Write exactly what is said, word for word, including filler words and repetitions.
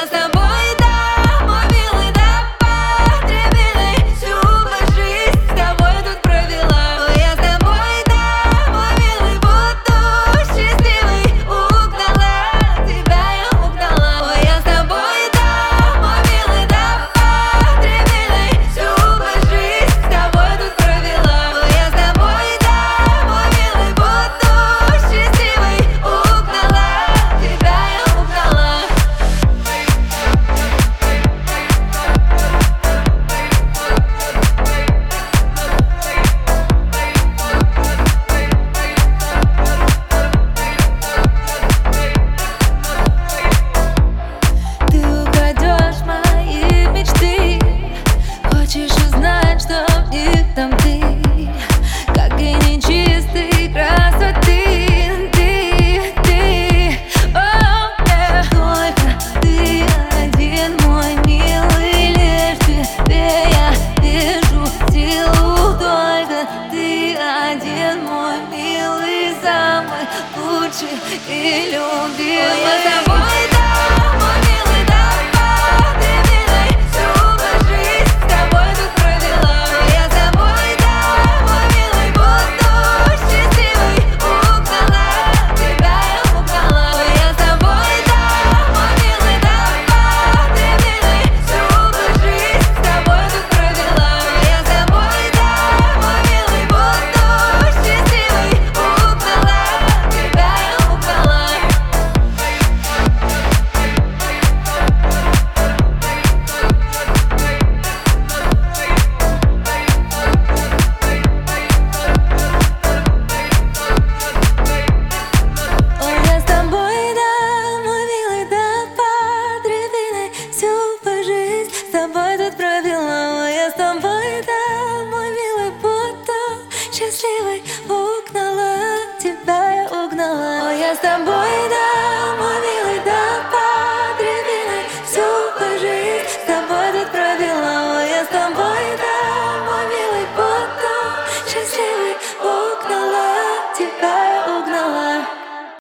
я с тобой, да, мой милый, да, подребиной всю жизнь с тобой тут провела. Ой, я с тобой, да, мой милый, буду счастливой. Угнала тебя, я угнала. Ой, я с тобой, да, мой милый, да, подребиной всю жизнь с тобой тут провела. Ой, я с тобой, да, мой милый, буду счастливой. Угнала тебя, я угнала. Ты украдешь мои мечты. Хочешь узнать, что в них там ты, как и нечистой красоты. Ты, ты, о, э. Только ты один, мой милый, лишь в тебе я вижу силу. Только ты один, мой милый, самый лучший и любимый. Ой, я с тобой, да, мой милый, да, подребиной всю жизнь с тобой тут провела. Ой, я с тобой, да, мой милый, буду счастливой. Угнала тебя, я угнала. Ой, я с тобой, да, мой милый, да, подребиной всю жизнь с тобой тут провела. Ой, я с тобой, да, мой милый, буду счастливой. Угнала тебя, я угнала. Ой, я с тобой, да, мой милый, да, подребиной всю жизнь с тобой тут провела. Ой, я с тобой, да, мой милый, буду счастливой. Угнала тебя, я угнала. Ой, я с тобой, да.